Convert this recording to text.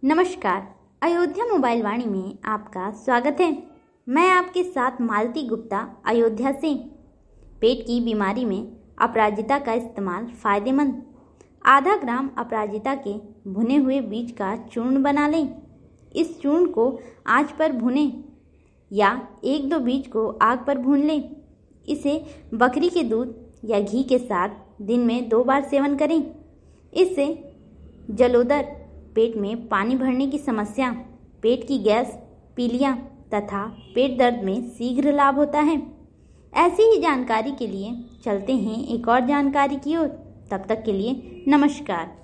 नमस्कार। अयोध्या मोबाइल वाणी में आपका स्वागत है। मैं आपके साथ मालती गुप्ता, अयोध्या से। पेट की बीमारी में अपराजिता का इस्तेमाल फायदेमंद। आधा ग्राम अपराजिता के भुने हुए बीज का चूर्ण बना लें। इस चूर्ण को आंच पर भुनें या 1-2 बीज को आग पर भून लें। इसे बकरी के दूध या घी के साथ दिन में 2 बार सेवन करें। इससे जलोदर, पेट में पानी भरने की समस्या, पेट की गैस, पीलिया तथा पेट दर्द में शीघ्र लाभ होता है। ऐसी ही जानकारी के लिए चलते हैं एक और जानकारी की ओर। तब तक के लिए नमस्कार।